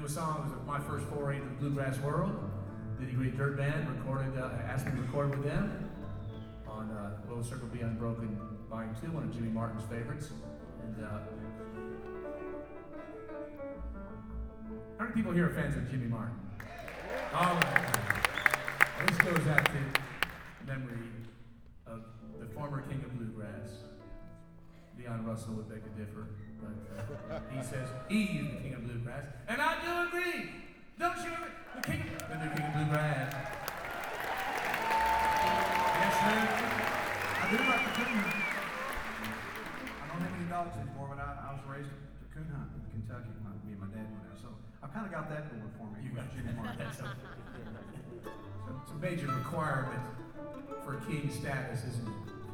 a song. It was my first foray into the bluegrass world. Did a great dirt band. Asked me to record with them on Will the Circle Be Unbroken Volume 2, one of Jimmy Martin's favorites. And how many people here are fans of Jimmy Martin? All right. This goes out to memory of the former king of bluegrass. Leon Russell would beg to differ, but he says he is the king of bluegrass, and I do agree. Don't you agree? The new king of bluegrass. Yes, sir. I do like the coon hunt. I don't have any dogs anymore, but I was raised to coon hunt in Kentucky. Me and my dad went out, so I've kind of got that going for me. You got Jimmy Martin. It's a major requirement for king status, isn't it?